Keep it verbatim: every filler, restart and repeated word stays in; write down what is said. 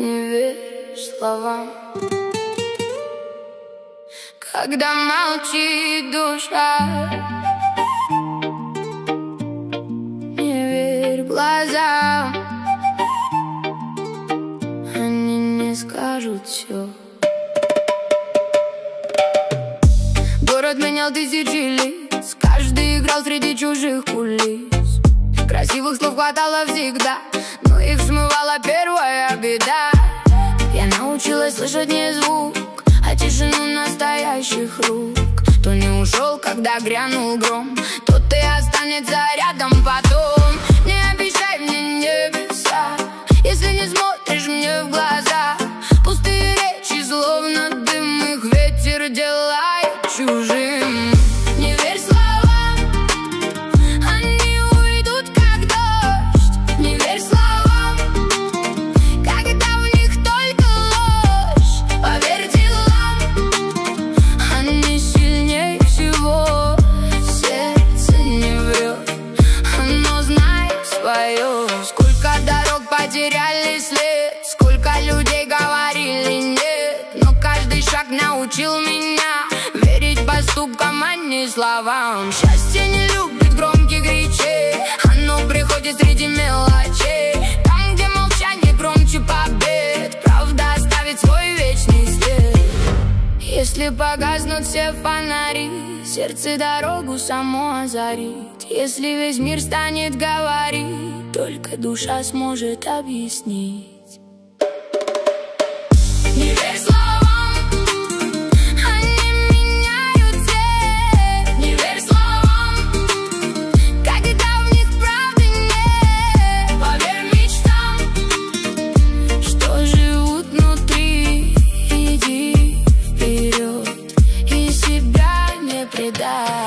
Не верь словам, когда молчит душа. Не верь глазам, они не скажут все. Город менял тысячи лиц, каждый играл среди чужих кулис. Красивых слов хватало всегда, но их смывала первая беда. Я научилась слышать не звук, а тишину настоящих рук. Кто не ушел, когда грянул гром, тот и останется рядом потом. Не обещай мне небеса, если не смотришь мне в глаза. Пустые речи, словно дым, их ветер делает чужим. Не верь словам, они уйдут как дождь. Не верь словам, когда в них только ложь. Поверь делам, они сильнее всего. Сердце не врет, оно знает свое. Сколько дорог потеряли след, сколько людей говорили нет, но каждый шаг научил меня верить поступкам, а не словам. Счастье не любит громких речей, оно приходит среди мелочей. Там, где молчание громче побед, правда оставит свой вечный след. Если погаснут все фонари, сердце дорогу само озарит. Если весь мир станет говорить, только душа сможет объяснить. Не верь словам, они меняют цвет. Не верь словам, когда в них правды нет. Поверь мечтам, что живут внутри. Иди вперед и себя не предай.